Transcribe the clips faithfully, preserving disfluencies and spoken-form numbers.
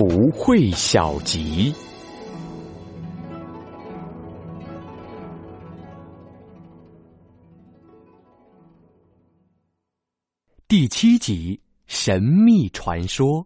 福慧小集第七集：神秘传说。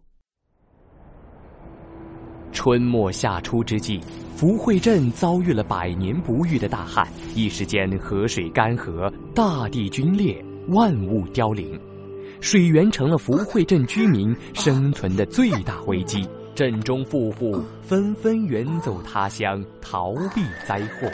春末夏初之际，福慧镇遭遇了百年不遇的大旱，一时间河水干涸，大地龟裂，万物凋零，水源成了福慧镇居民生存的最大危机。镇中富户纷纷远走他乡，逃避灾祸。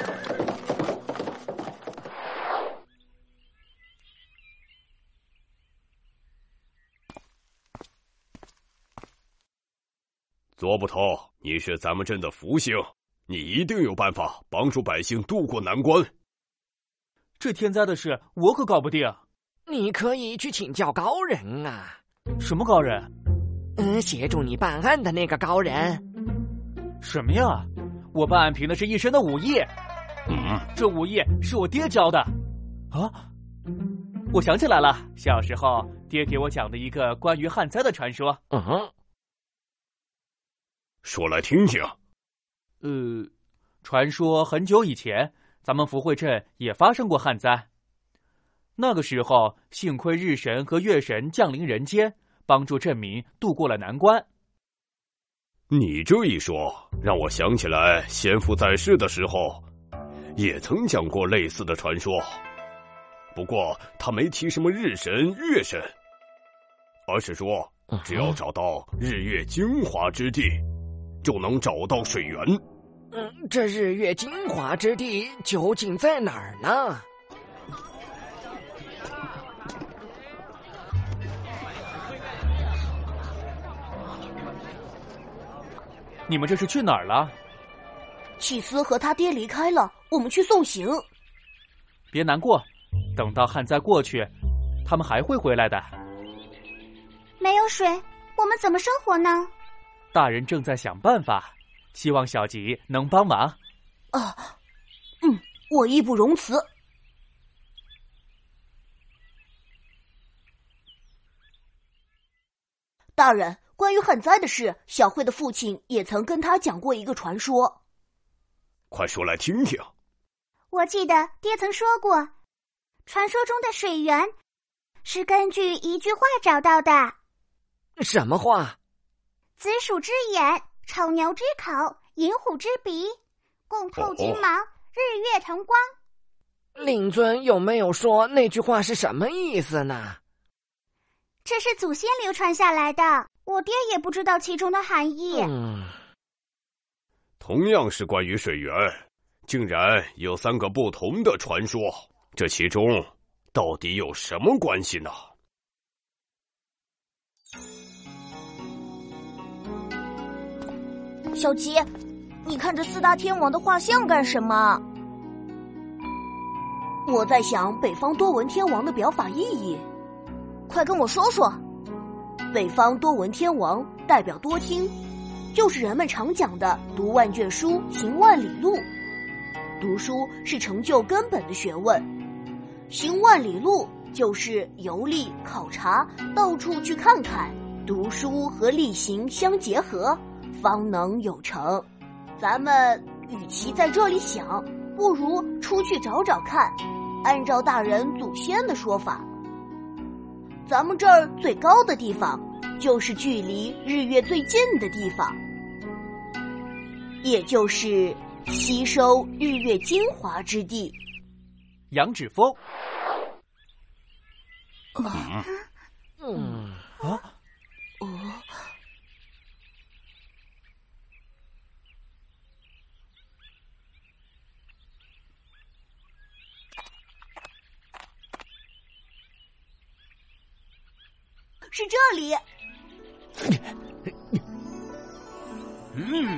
左捕头，你是咱们镇的福星，你一定有办法帮助百姓渡过难关。 这天灾的事，我可搞不定。 你可以去请教高人啊。 什么高人？ 嗯，协助你办案的那个高人。 什么呀？我办案凭的是一身的武艺。 嗯， 这武艺是我爹教的。啊，我想起来了，小时候爹给我讲的一个关于旱灾的传说。 嗯。 说来听听。 呃，传说很久以前，咱们福慧镇也发生过旱灾。那个时候，幸亏日神和月神降临人间，帮助镇民渡过了难关。 你这一说，让我想起来先父在世的时候，也曾讲过类似的传说。不过他没提什么日神、月神，而是说只要找到日月精华之地，就能找到水源。 嗯，这日月精华之地究竟在哪儿呢？ 你们这是去哪儿了？ 契斯和他爹离开了，我们去送行。 别难过，等到旱灾过去，他们还会回来的。 没有水，我们怎么生活呢？ 大人正在想办法，希望小吉能帮忙。 啊，嗯，我义不容辞。大人，关于旱灾的事，小慧的父亲也曾跟他讲过一个传说。 快说来听听。 我记得爹曾说过，传说中的水源是根据一句话找到的。 什么话？ 子鼠之眼，丑牛之口，寅虎之鼻，共透金芒，哦、日月同光。 令尊有没有说那句话是什么意思呢？ 这是祖先流传下来的，我爹也不知道其中的含义。 嗯， 同样是关于水源，竟然有三个不同的传说，这其中到底有什么关系呢？ 小吉，你看这四大天王的画像干什么？我在想北方多闻天王的表法意义。快跟我说说。北方多闻天王代表多听，就是人们常讲的读万卷书，行万里路。读书是成就根本的学问，行万里路就是游历考察，到处去看看，读书和力行相结合，方能有成。咱们与其在这里想，不如出去找找看。按照大人祖先的说法，咱们这儿最高的地方就是距离日月最近的地方，也就是吸收日月精华之地。 羊脂峰。 啊、嗯啊哦，是这里。 嗯，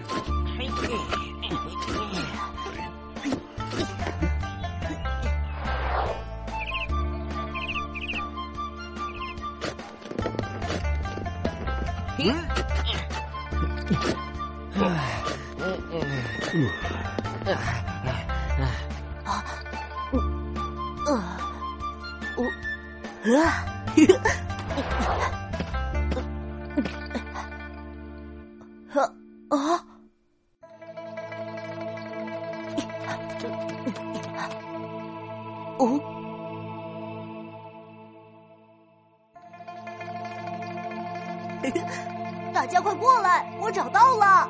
啊，呃，我，呃， 啊！哦，大家快过来，我找到了。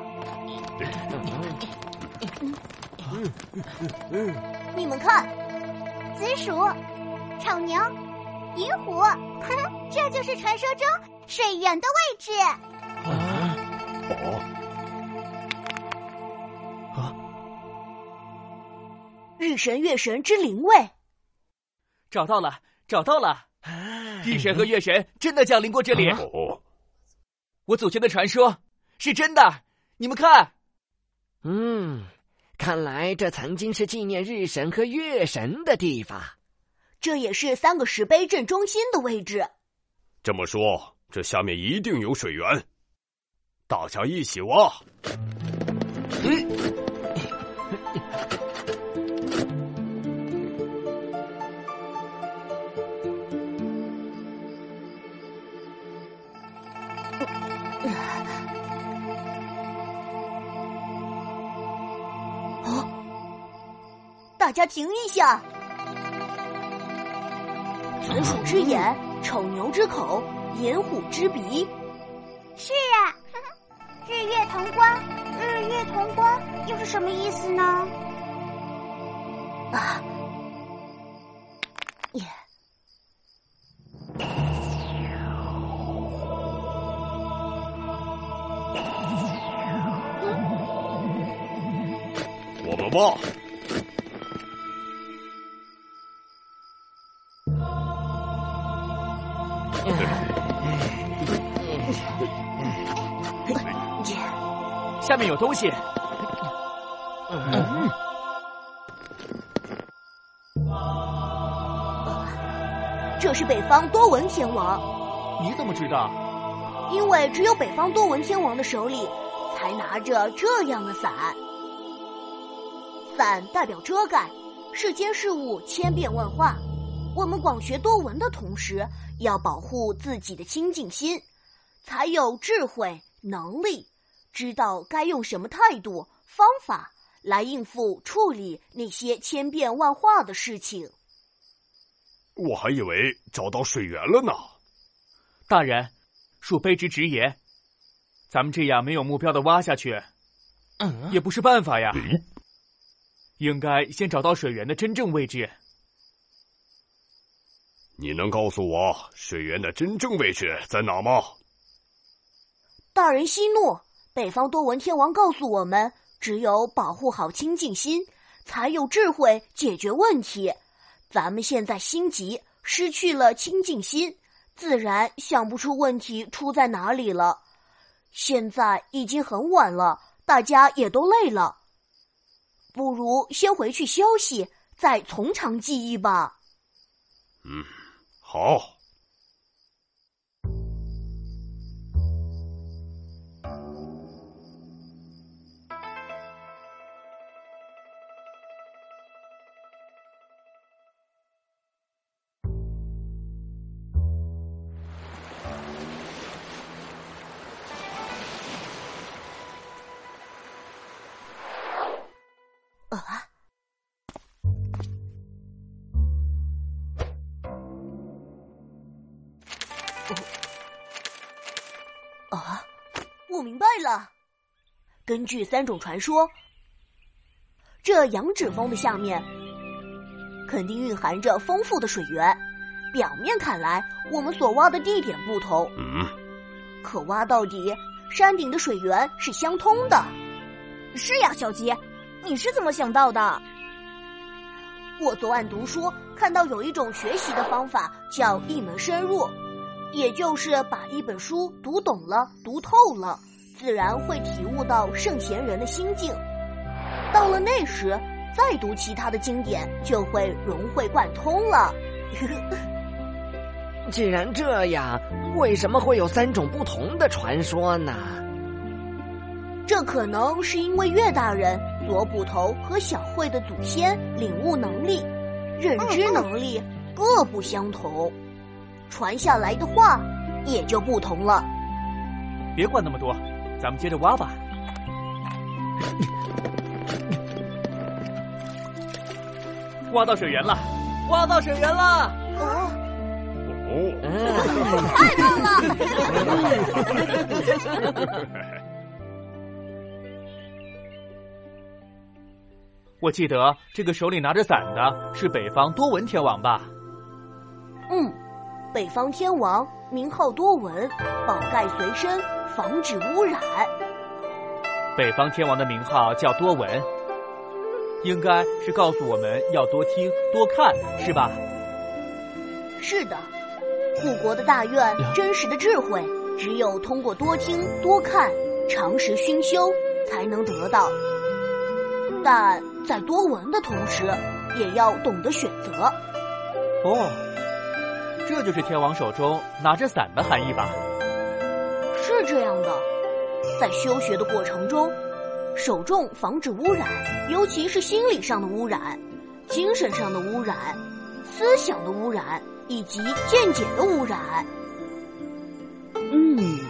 你们看， 紫薯、丑牛、银虎，呵呵，这就是传说中水源的位置。 哦， 啊！日神月神之灵位， 找到了，找到了！日神和月神真的降临过这里。 哦， 我祖先的传说是真的，你们看。 嗯，看来这曾经是纪念日神和月神的地方。 这也是三个石碑正中心的位置。 这么说，这下面一定有水源，大家一起挖。嗯。 大家停一下！紫薯之眼，丑牛之口，银虎之鼻。 是啊，呵呵，日月同光，日月同光又是什么意思呢？ 啊，耶！ 我们挖。 下面有东西。 嗯，这是北方多闻天王。 你怎么知道？ 因为只有北方多闻天王的手里才拿着这样的伞。伞代表遮盖，世间事物千变万化。我们广学多闻的同时，要保护自己的清净心，才有智慧能力，知道该用什么态度方法来应付处理那些千变万化的事情。 我还以为找到水源了呢。 大人，恕卑职直言，咱们这样没有目标的挖下去，嗯，也不是办法呀。 嗯， 应该先找到水源的真正位置。 你能告诉我水源的真正位置在哪吗？ 大人息怒，北方多闻天王告诉我们，只有保护好清净心，才有智慧解决问题。咱们现在心急，失去了清净心，自然想不出问题出在哪里了。现在已经很晚了，大家也都累了，不如先回去休息，再从长计议吧。 嗯，好。 啊！啊！我明白了。根据三种传说，这羊脂峰的下面肯定蕴含着丰富的水源。表面看来，我们所挖的地点不同， 嗯， 可挖到底，山顶的水源是相通的。 是呀，小吉，你是怎么想到的？ 我昨晚读书看到有一种学习的方法叫一门深入，也就是把一本书读懂了、读透了，自然会体悟到圣贤人的心境。到了那时，再读其他的经典，就会融会贯通了。 既然这样，为什么会有三种不同的传说呢？ 这可能是因为岳大人、左捕头和小慧的祖先领悟能力、认知能力各不相同，传下来的话也就不同了。 别管那么多，咱们接着挖吧。 挖到水源了，挖到水源了！ 哦， 哦， 太棒了！ 我记得这个手里拿着伞的是北方多闻天王吧？ 嗯，北方天王名号多闻，宝盖随身，防止污染。 北方天王的名号叫多闻，应该是告诉我们要多听多看，是吧？ 是的，护国的大愿，真实的智慧，只有通过多听多看，常识熏修，才能得到。但在多闻的同时，也要懂得选择。 哦，这就是天王手中拿着伞的含义吧？ 是这样的，在修学的过程中，首重防止污染，尤其是心理上的污染、精神上的污染、思想的污染以及见解的污染。嗯。